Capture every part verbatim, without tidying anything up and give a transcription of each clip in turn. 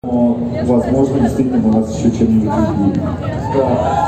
Но, возможно, действительно мы вас еще чем-нибудь удивим. Да.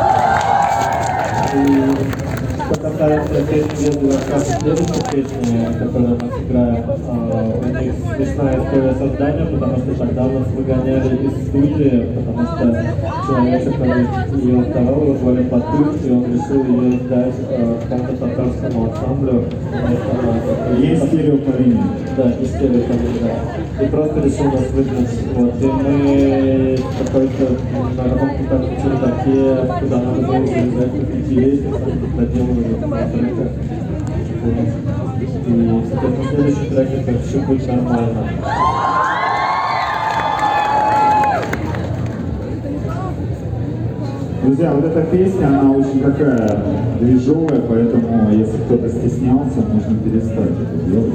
И что касается песни «Без рассказа», следующей песни, которую мы сыграем, э, у них смешная история создания, потому что тогда нас выгоняли из студии, потому что человек, который ее второго, его звали Батыр, и он решил ее сдать э, какому-то татарскому ансамблю. Есть стереопарень. Да, не стереопарень, да. И просто решил нас выгнать. Вот. И мы какой-то на каком-то чердаке, куда надо было залезать по пяти лестницам, доделали трека. И, соответственно, следующий трек — это «Все будет нормально». Друзья, вот эта песня, она очень такая движовая, поэтому если кто-то стеснялся, нужно перестать это делать.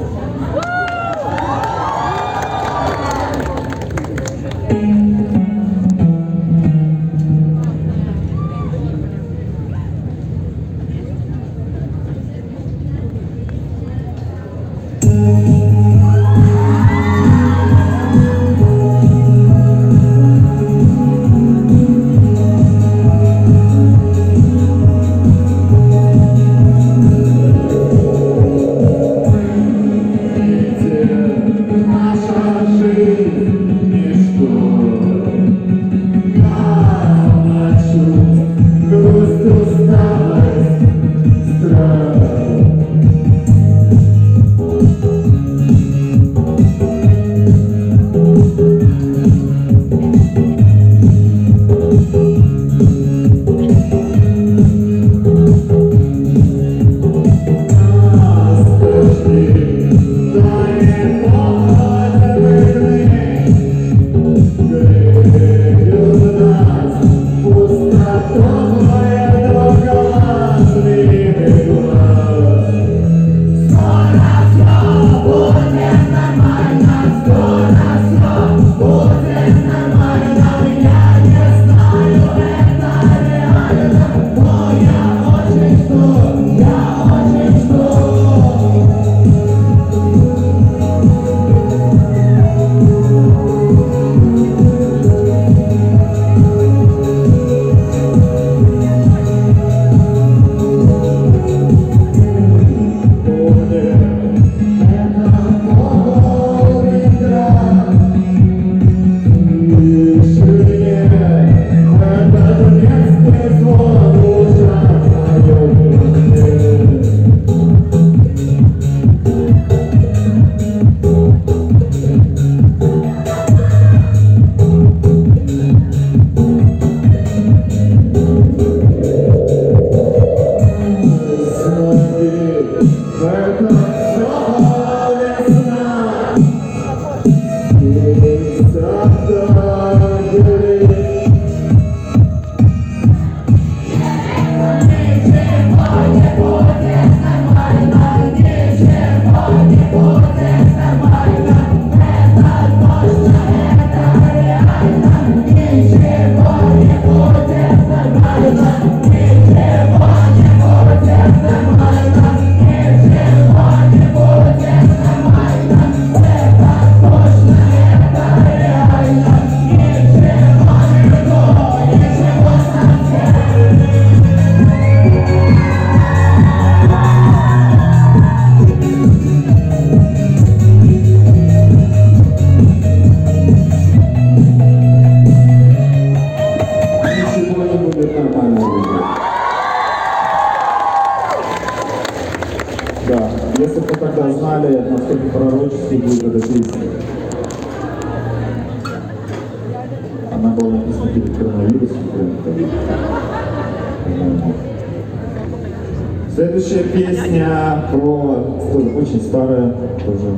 Следующая песня про тоже очень старая, тоже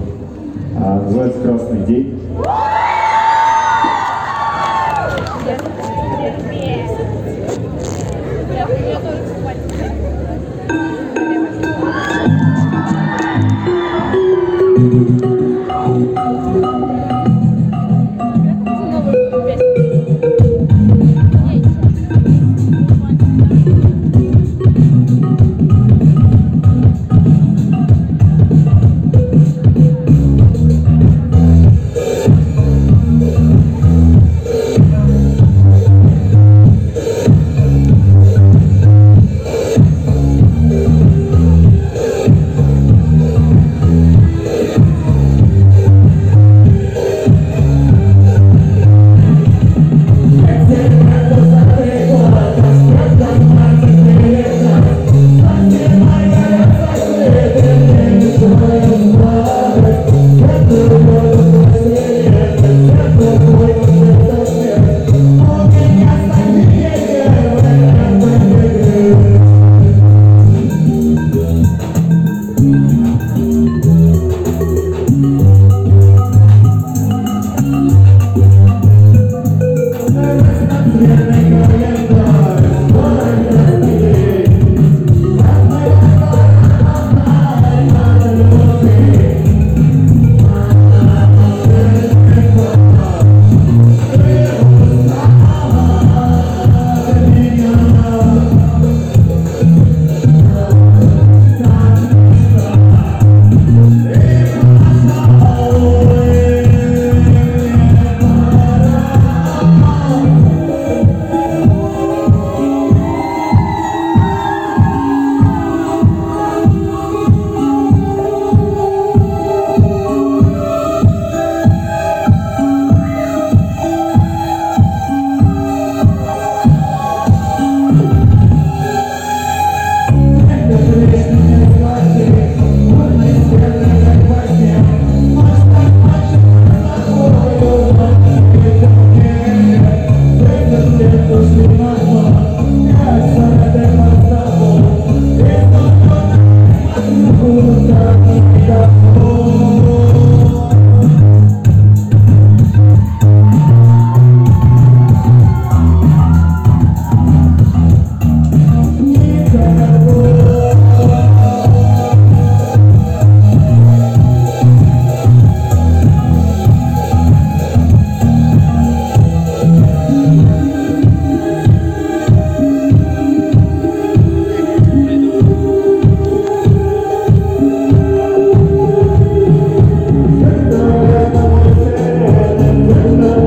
а, называется «Красный день».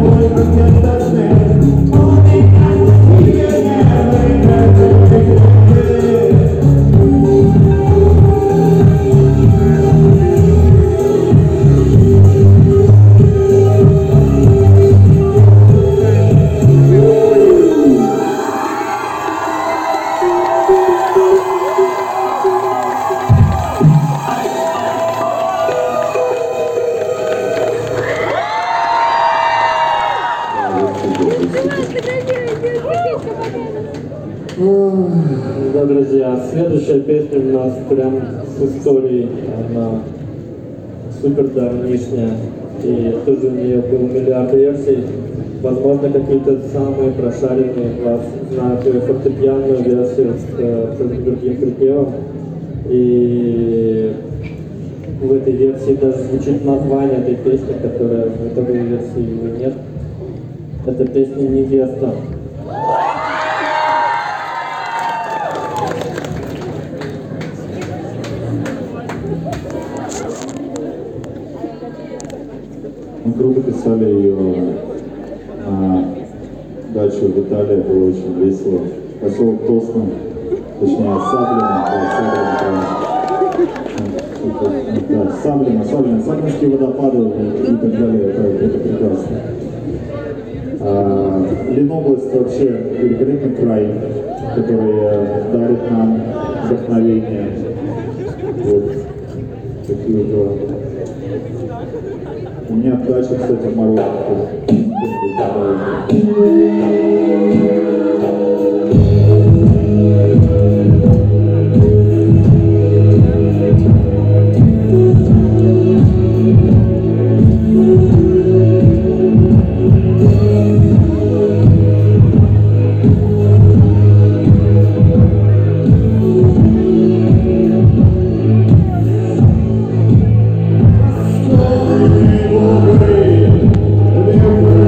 Да, друзья, следующая песня у нас прям с историей, она супер давнишняя, и тоже у нее был миллиард версий. Возможно, какие-то самые прошаренные из вас знают ее фортепианную версию с, с другим припевом. И в этой версии даже звучит название этой песни, которая в итоговой версии его нет. Это песня «Невеста». Мы круто писали ее на даче в Италии, было очень весело. Поселок Тосно, точнее Саблино, да, Саблино, да. Да, Саблино, Саблино, Саблинские водопады и так далее, это, это прекрасно. А, Ленобласть вообще великолепный край, который дарит нам вдохновение. Вот такие дела. У меня дача, кстати, в Марокко. Thank you.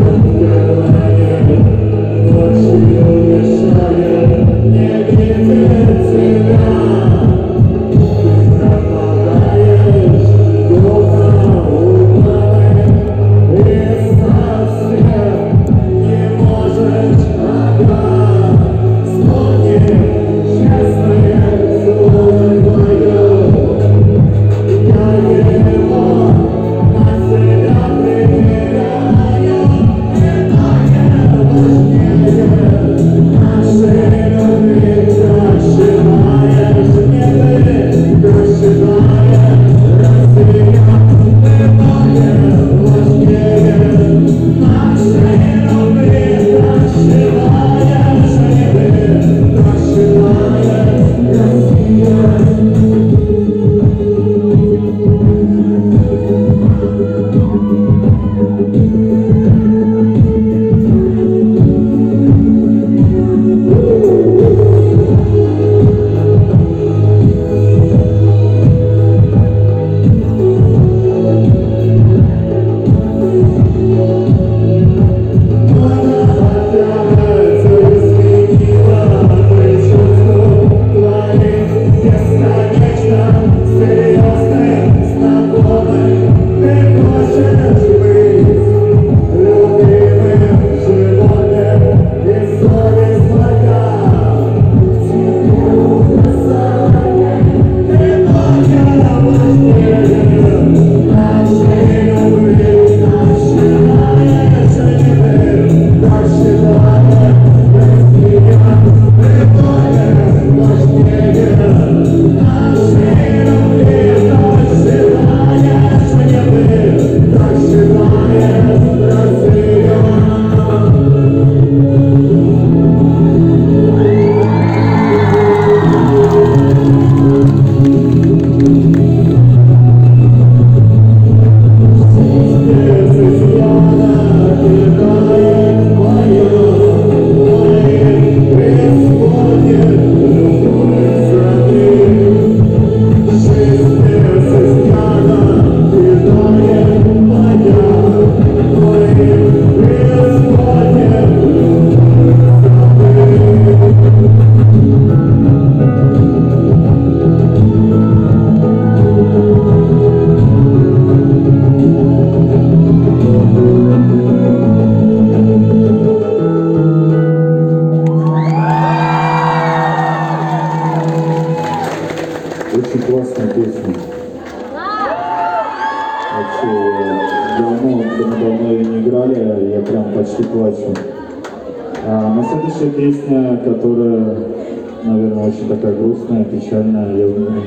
плачу. А, но следующая песня, которая, наверное, очень такая грустная, печальная, я думаю,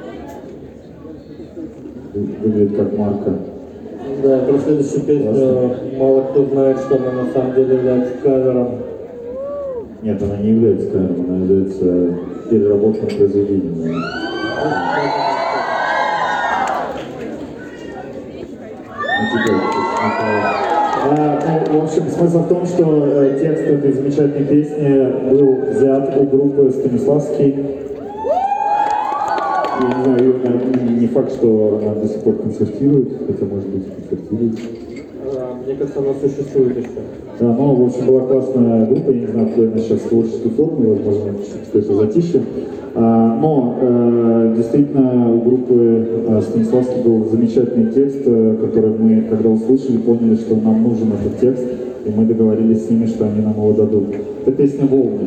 выглядит как Марка. Да, про следующую песню мало кто знает, что она на самом деле является кавером. Нет, она не является кавером, она является переработанным произведением. А, ну, в общем, смысл в том, что э, текст этой замечательной песни был взят у группы Станиславский. Я не знаю, наверное, не факт, что она до сих пор концертирует, хотя, может быть, концертирует. А, мне кажется, она существует еще. Да, ну, в общем, была классная группа, я не знаю, какой она сейчас в творческой форме, возможно, что-то затишье. А, но э, действительно у группы э, Станиславский был замечательный текст, э, который мы, когда услышали, поняли, что нам нужен этот текст, и мы договорились с ними, что они нам его дадут. Это песня «Волны».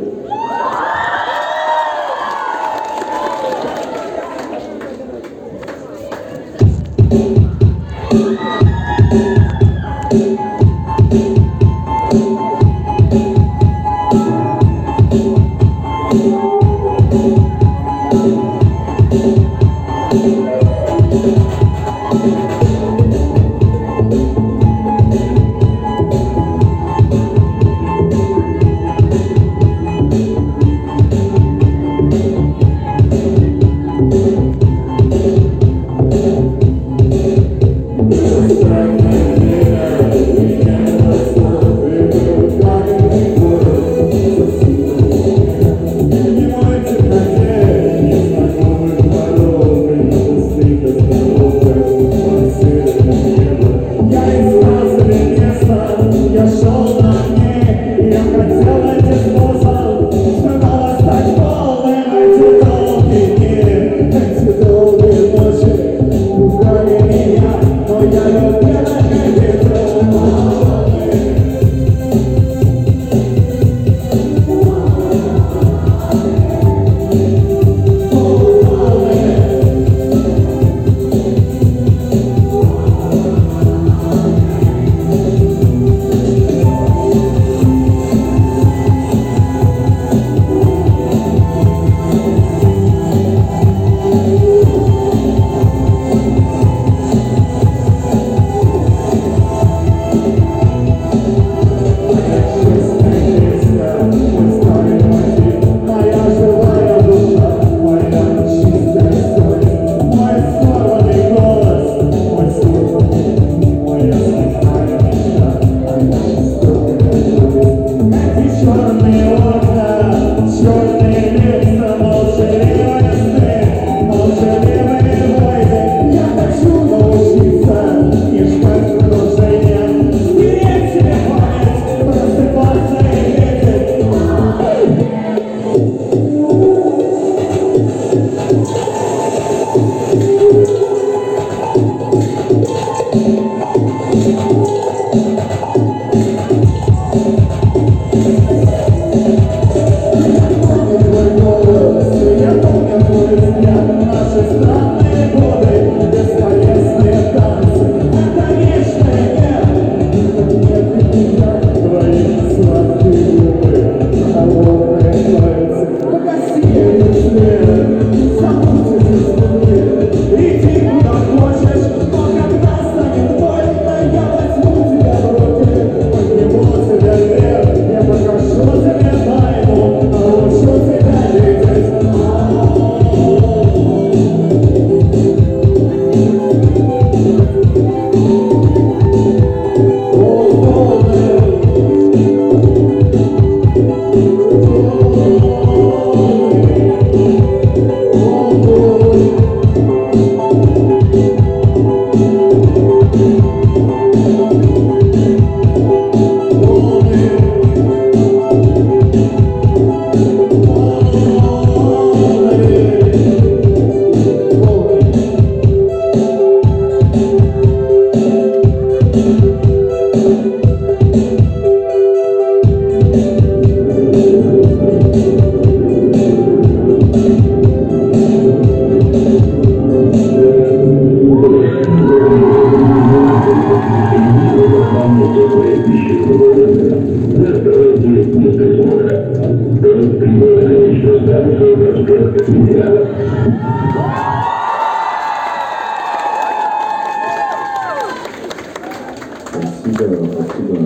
Спасибо, спасибо.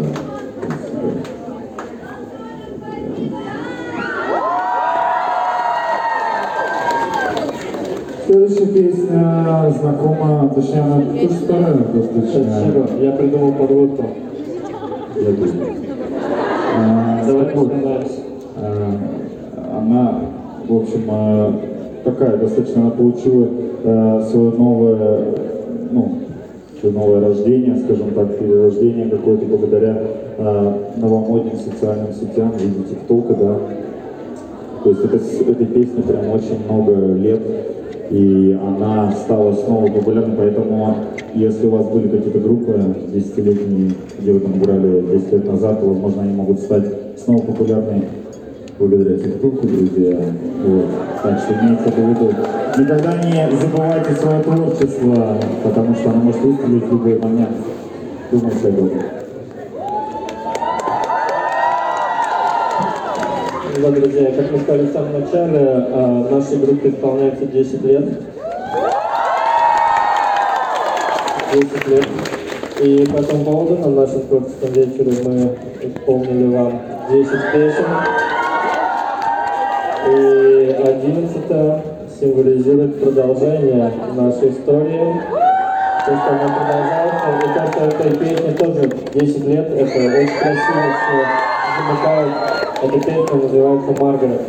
Следующая песня знакома, точнее, она тоже старая, достаточно. Спасибо. Я придумал подводку. Я думаю. А, Давай так вот, начинаем. а, она, в общем, а, такая, достаточно, она получила а, свое новое, ну, свое новое рождение, скажем так, перерождение какое-то благодаря а, новомодным социальным сетям, в виде ТикТока, да. То есть это, с этой песне прям очень много лет, и она стала снова популярной, поэтому если у вас были какие-то группы десятилетние, где вы там играли десять лет назад, то, возможно, они могут стать снова популярными благодаря ТикТоку, друзья. Вот. Так что имейте это в виду. Никогда не забывайте свое творчество, потому что оно может выстрелить в любой момент. Думайте об этом. Да, друзья, как мы сказали в самом начале, нашей группе исполняется десять лет. десять лет. И по этому поводу на нашем творческом вечере мы исполнили вам десять песен. И одиннадцатая символизирует продолжение нашей истории. То, что она продолжается, и то, что этой песне тоже десять лет, это очень красиво, что замыкает. Эта песня называется «Маргарет».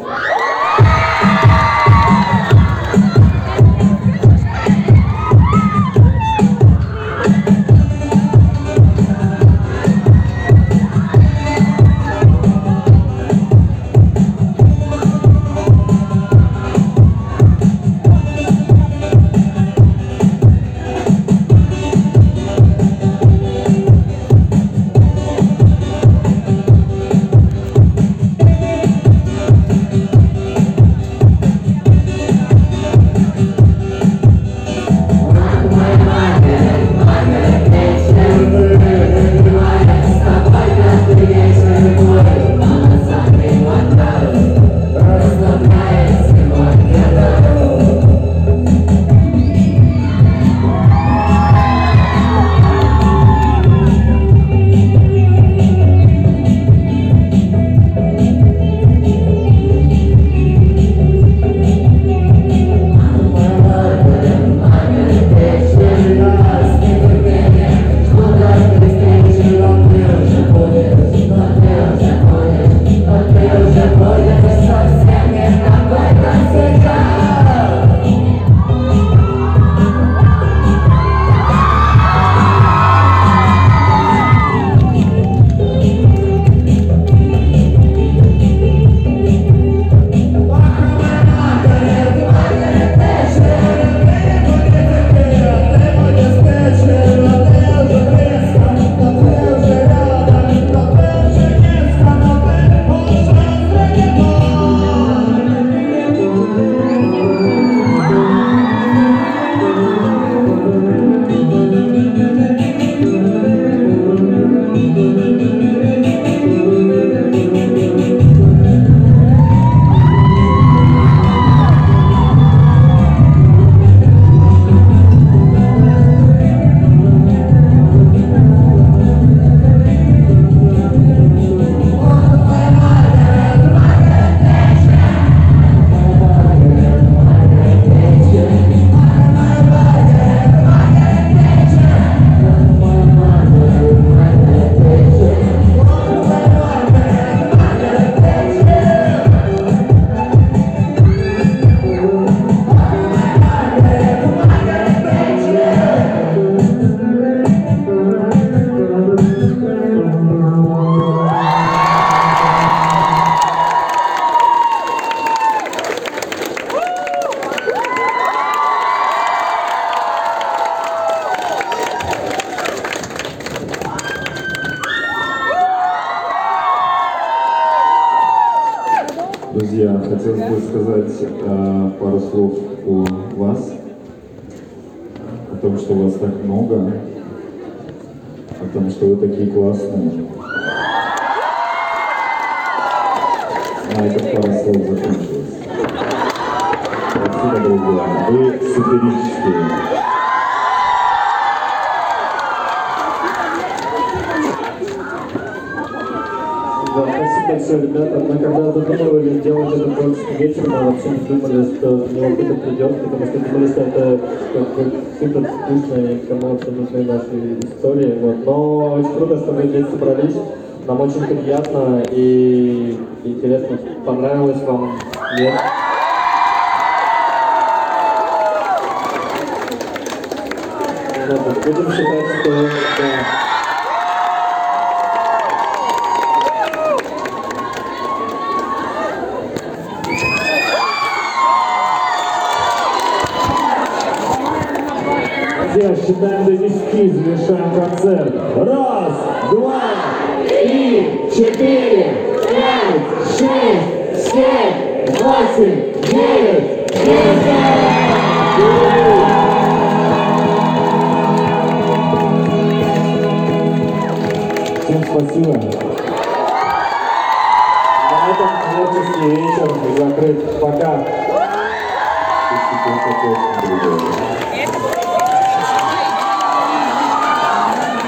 Друзья, хотелось бы сказать э, пару слов о вас, о том, что вас так много, о том, что вы такие классные. А эта пара слов закончилась. Спасибо, друзья. Вы суперические. Да, спасибо большое, ребята. Мы когда задумывали сделать этот творческий вечер, мы вообще не думали, что в него кто-то придет, потому что думали, что это как бы супер скучная и никому вообще нужны наши истории. Вот. Но очень круто, что вы здесь собрались. Нам очень приятно и интересно, понравилось вам, нет? Ну, будем считать, что да. Друзья, считаем до десяти, завершаем концерт. Раз, два, три, четыре, пять, шесть, семь, восемь, девять, десять! Всем спасибо. На этом творческий вечер закрыт. Пока. Спасибо.